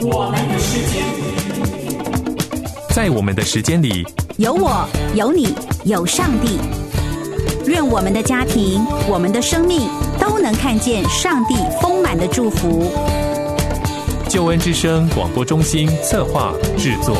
我们的时间， 在我们的时间里， 有我，有你，有上帝。愿我们的家庭，我们的生命都能看见上帝丰满的祝福。 救恩之声广播中心策划制作。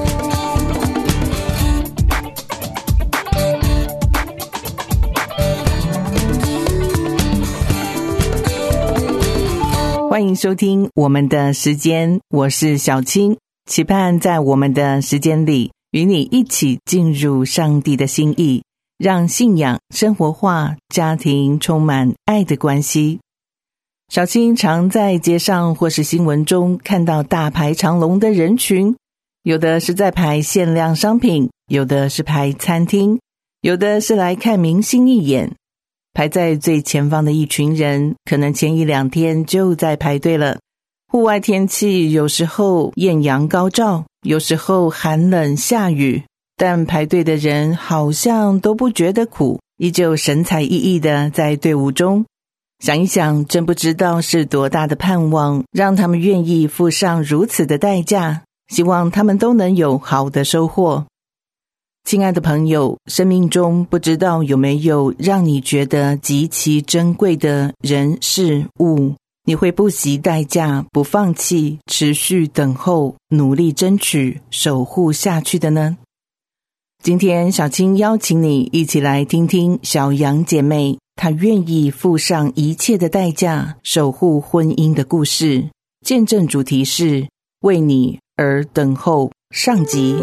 欢迎收听我们的时间，我是小青，期盼在我们的时间里与你一起进入上帝的心意，让信仰生活化，家庭充满爱的关系。小青常在街上或是新闻中看到大排长龙的人群，有的是在排限量商品，有的是排餐厅，有的是来看明星一眼。排在最前方的一群人，可能前一两天就在排队了。户外天气有时候艳阳高照，有时候寒冷下雨，但排队的人好像都不觉得苦，依旧神采奕奕的在队伍中。想一想，真不知道是多大的盼望，让他们愿意付上如此的代价，希望他们都能有好的收获。亲爱的朋友，生命中不知道有没有让你觉得极其珍贵的人事物，你会不惜代价，不放弃，持续等候，努力争取，守护下去的呢？今天小青邀请你一起来听听小杨姐妹她愿意付上一切的代价守护婚姻的故事，见证主题是为你而等候上集。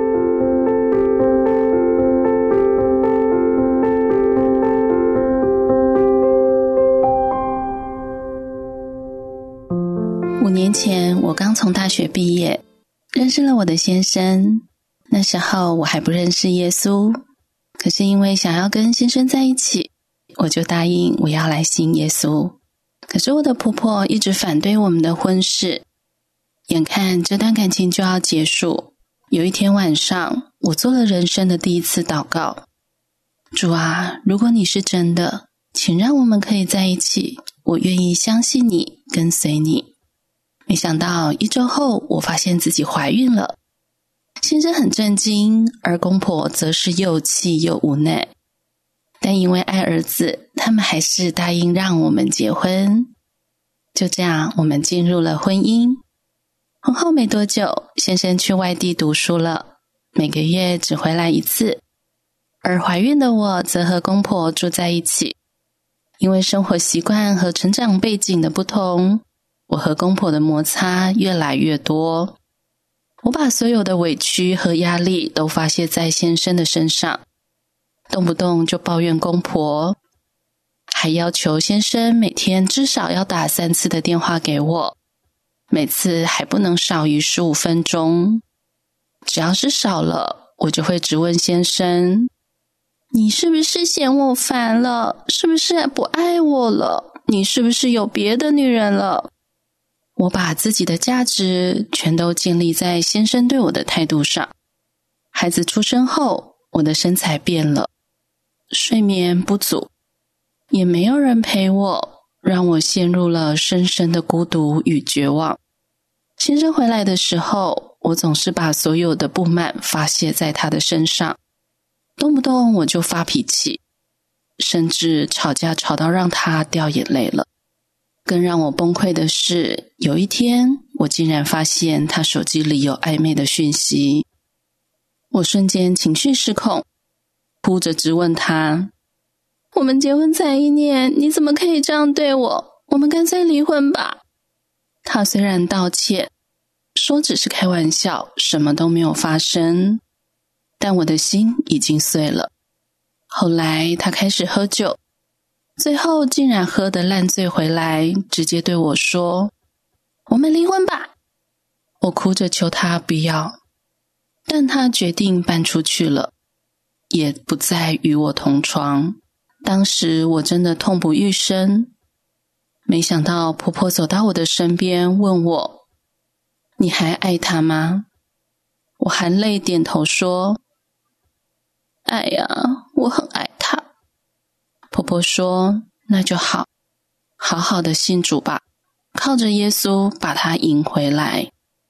5年前，我刚从大学毕业，认识了我的先生。那时候我还不认识耶稣，可是因为想要跟先生在一起，我就答应我要来信耶稣。可是我的婆婆一直反对我们的婚事，眼看这段感情就要结束。有一天晚上，我做了人生的第一次祷告：主啊，如果你是真的，请让我们可以在一起，我愿意相信你，跟随你。没想到1周后，我发现自己怀孕了。先生很震惊，而公婆则是又气又无奈。但因为爱儿子，他们还是答应让我们结婚。就这样，我们进入了婚姻。婚后没多久，先生去外地读书了，每个月只回来1次。而怀孕的我则和公婆住在一起。因为生活习惯和成长背景的不同，我和公婆的摩擦越来越多。我把所有的委屈和压力都发泄在先生的身上，动不动就抱怨公婆，还要求先生每天至少要打3次的电话给我，每次还不能少于15分钟。只要是少了，我就会质问先生：你是不是嫌我烦了？是不是不爱我了？你是不是有别的女人了？我把自己的价值全都建立在先生对我的态度上。孩子出生后，我的身材变了，睡眠不足，也没有人陪我，让我陷入了深深的孤独与绝望。先生回来的时候，我总是把所有的不满发泄在他的身上，动不动我就发脾气，甚至吵架吵到让他掉眼泪了。更让我崩溃的是，有一天我竟然发现他手机里有暧昧的讯息。我瞬间情绪失控，哭着质问他：我们结婚才1年，你怎么可以这样对我？我们干脆离婚吧。他虽然道歉，说只是开玩笑，什么都没有发生，但我的心已经碎了。后来他开始喝酒，最后竟然喝得烂醉回来，直接对我说：我们离婚吧。我哭着求他不要，但他决定搬出去了，也不再与我同床。当时我真的痛不欲生。没想到婆婆走到我的身边问我：你还爱他吗？我含泪点头说：爱呀，我很爱他。婆婆说：那就好，好好的信主吧，靠着耶稣把他赢回来。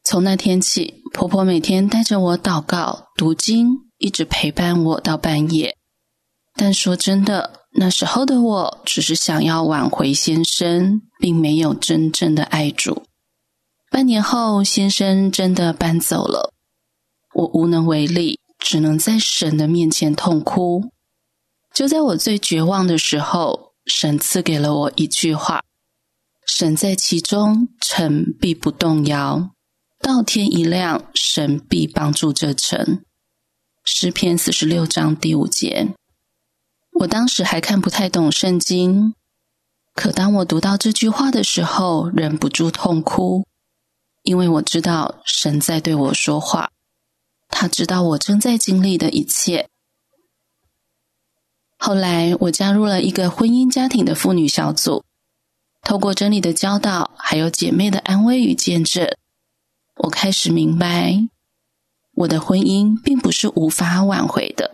从那天起，婆婆每天带着我祷告、读经，一直陪伴我到半夜。但说真的，那时候的我只是想要挽回先生，并没有真正的爱主。半年后，先生真的搬走了，我无能为力，只能在神的面前痛哭。就在我最绝望的时候，神赐给了我一句话：神在其中，城必不动摇。到天一亮，神必帮助这城。诗篇46章第5节。我当时还看不太懂圣经，可当我读到这句话的时候，忍不住痛哭，因为我知道神在对我说话，他知道我正在经历的一切。后来我加入了一个婚姻家庭的妇女小组，透过真理的教导，还有姐妹的安慰与见证，我开始明白，我的婚姻并不是无法挽回的。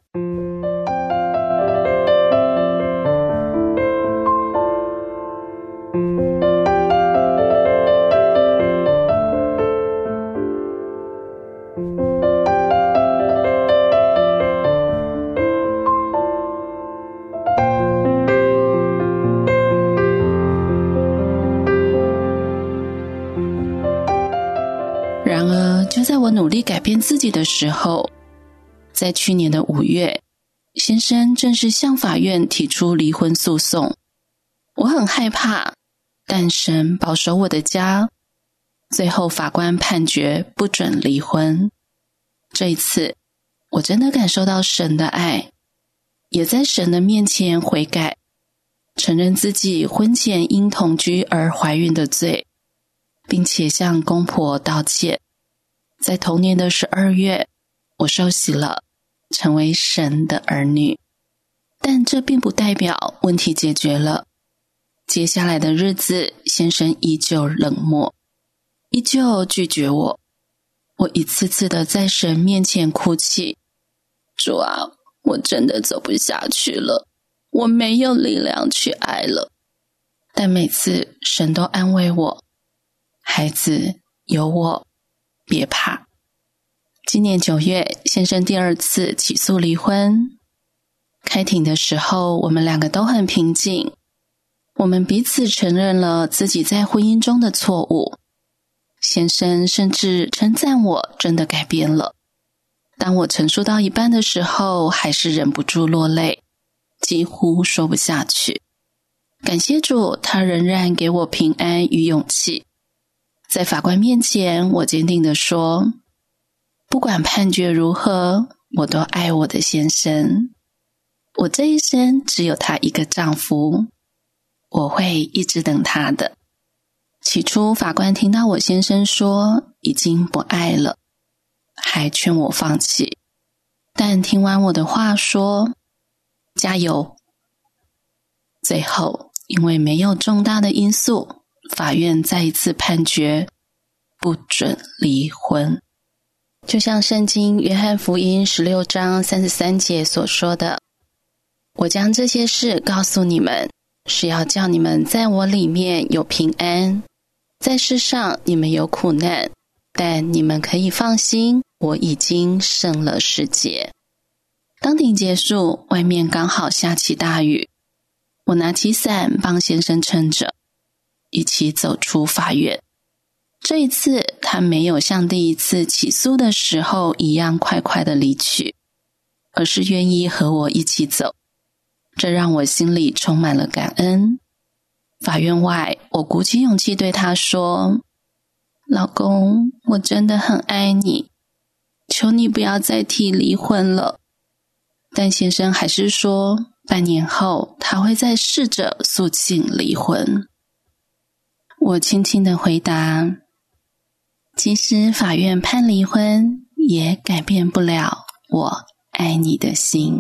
然而，就在我努力改变自己的时候，在去年的5月，先生正式向法院提出离婚诉讼。我很害怕，但神保守我的家，最后法官判决不准离婚。这一次，我真的感受到神的爱，也在神的面前悔改，承认自己婚前因同居而怀孕的罪，并且向公婆道歉。在同年的12月，我受洗了，成为神的儿女。但这并不代表问题解决了。接下来的日子，先生依旧冷漠，依旧拒绝我。我一次次的在神面前哭泣，主啊，我真的走不下去了，我没有力量去爱了。但每次神都安慰我，孩子，有我，别怕。今年9月，先生第2次起诉离婚。开庭的时候，我们2个都很平静，我们彼此承认了自己在婚姻中的错误。先生甚至称赞我真的改变了。当我陈述到一半的时候，还是忍不住落泪，几乎说不下去。感谢主，他仍然给我平安与勇气。在法官面前，我坚定地说，不管判决如何，我都爱我的先生。我这一生只有他一个丈夫，我会一直等他的。起初法官听到我先生说已经不爱了，还劝我放弃，但听完我的话说加油。最后因为没有重大的因素，法院再一次判决不准离婚。就像圣经约翰福音16章33节所说的，我将这些事告诉你们，是要叫你们在我里面有平安。在世上你们有苦难，但你们可以放心，我已经胜了世界。当庭结束，外面刚好下起大雨，我拿起伞帮先生撑着，一起走出法院。这一次他没有像第一次起诉的时候一样快快地离去，而是愿意和我一起走，这让我心里充满了感恩。法院外，我鼓起勇气对他说，老公，我真的很爱你，求你不要再提离婚了。但先生还是说，半年后他会再试着诉请离婚。我轻轻地回答，其实法院判离婚也改变不了我爱你的心。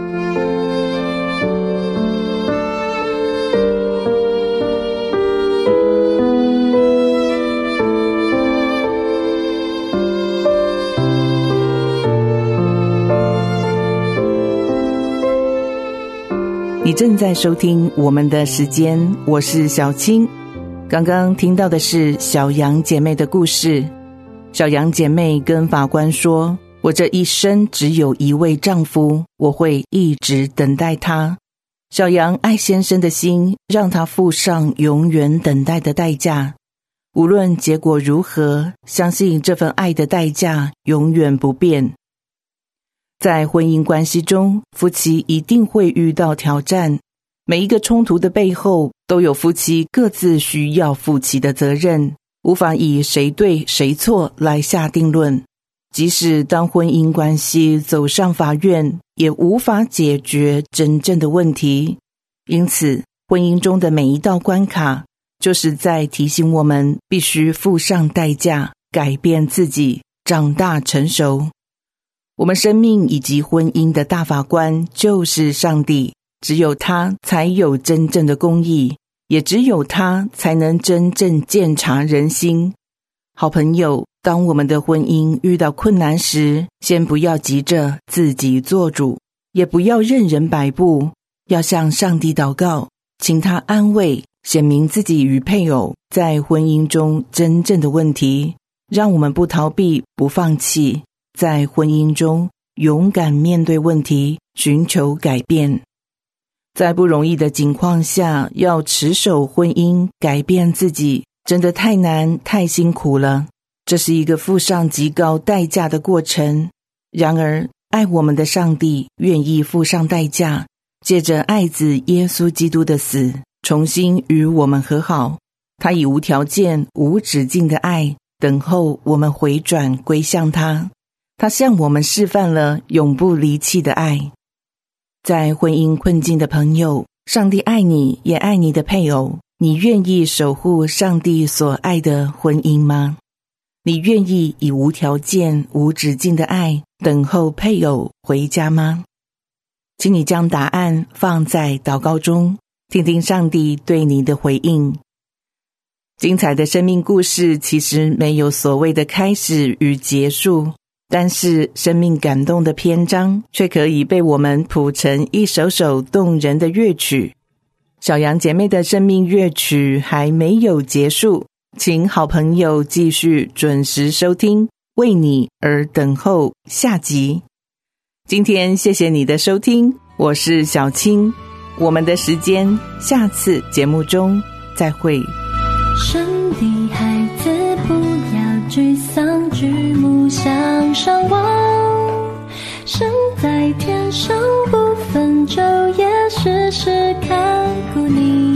你正在收听我们的时间，我是小青。刚刚听到的是小杨姐妹的故事。 小杨姐妹跟法官说，我这一生只有一位丈夫，我会一直等待他。小杨爱先生的心，让他付上永远等待的代价。无论结果如何，相信这份爱的代价永远不变。在婚姻关系中，夫妻一定会遇到挑战，每一个冲突的背后，都有夫妻各自需要负起的责任，无法以谁对谁错来下定论。即使当婚姻关系走上法院，也无法解决真正的问题。因此，婚姻中的每一道关卡，就是在提醒我们必须付上代价，改变自己，长大成熟。我们生命以及婚姻的大法官就是上帝，只有他才有真正的公义，也只有他才能真正鉴察人心。好朋友，当我们的婚姻遇到困难时，先不要急着自己做主，也不要任人摆布，要向上帝祷告，请他安慰，显明自己与配偶在婚姻中真正的问题，让我们不逃避，不放弃，在婚姻中勇敢面对问题，寻求改变。在不容易的境况下，要持守婚姻，改变自己，真的太难，太辛苦了。这是一个付上极高代价的过程。然而，爱我们的上帝愿意付上代价，借着爱子耶稣基督的死，重新与我们和好。他以无条件、无止境的爱，等候我们回转归向他。他向我们示范了永不离弃的爱。在婚姻困境的朋友，上帝爱你，也爱你的配偶。你愿意守护上帝所爱的婚姻吗？你愿意以无条件、无止境的爱等候配偶回家吗？请你将答案放在祷告中，听听上帝对你的回应。精彩的生命故事其实没有所谓的开始与结束，但是生命感动的篇章却可以被我们谱成一首首动人的乐曲。小杨姐妹的生命乐曲还没有结束，请好朋友继续准时收听，为你而等候下集。今天谢谢你的收听，我是小青，我们的时间下次节目中再会。 神的孩子不要沮丧，举目向上望，神在天上不分昼夜，时时看顾你。